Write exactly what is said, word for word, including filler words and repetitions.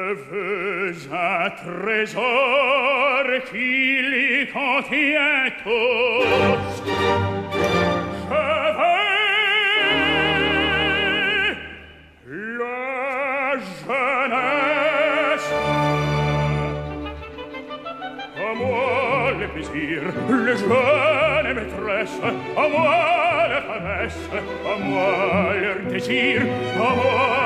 veux un trésor qui les contient tous. Je veux la jeunesse. À moi les plaisirs, les jeunes maîtresses, à moi la paresse, à moi leur désir, à moi